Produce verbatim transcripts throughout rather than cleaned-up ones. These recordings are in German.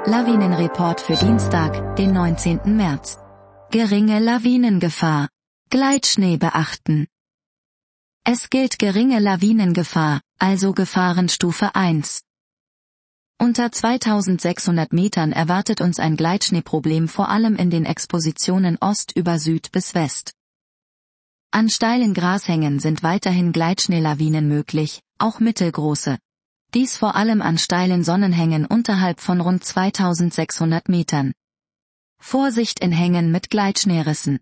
Lawinenreport für Dienstag, den neunzehnten März. Geringe Lawinengefahr. Gleitschnee beachten. Es gilt geringe Lawinengefahr, also Gefahrenstufe eins. Unter zweitausendsechshundert Metern erwartet uns ein Gleitschneeproblem vor allem in den Expositionen Ost über Süd bis West. An steilen Grashängen sind weiterhin Gleitschneelawinen möglich, auch mittelgroße. Dies vor allem an steilen Sonnenhängen unterhalb von rund zweitausendsechshundert Metern. Vorsicht in Hängen mit Gleitschneerissen.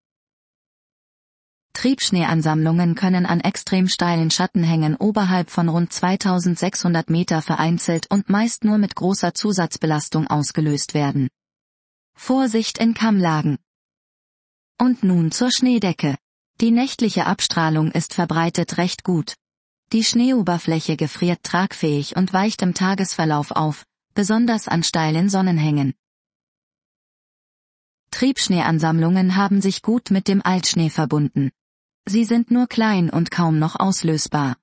Triebschneeansammlungen können an extrem steilen Schattenhängen oberhalb von rund zweitausendsechshundert Meter vereinzelt und meist nur mit großer Zusatzbelastung ausgelöst werden. Vorsicht in Kammlagen. Und nun zur Schneedecke. Die nächtliche Abstrahlung ist verbreitet recht gut. Die Schneeoberfläche gefriert tragfähig und weicht im Tagesverlauf auf, besonders an steilen Sonnenhängen. Triebschneeansammlungen haben sich gut mit dem Altschnee verbunden. Sie sind nur klein und kaum noch auslösbar.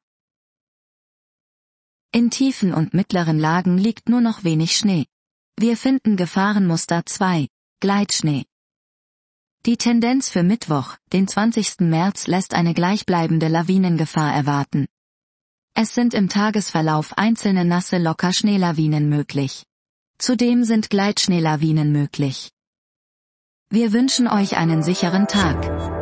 In tiefen und mittleren Lagen liegt nur noch wenig Schnee. Wir finden Gefahrenmuster zwei, Gleitschnee. Die Tendenz für Mittwoch, den zwanzigsten März, lässt eine gleichbleibende Lawinengefahr erwarten. Es sind im Tagesverlauf einzelne nasse Lockerschneelawinen möglich. Zudem sind Gleitschneelawinen möglich. Wir wünschen euch einen sicheren Tag.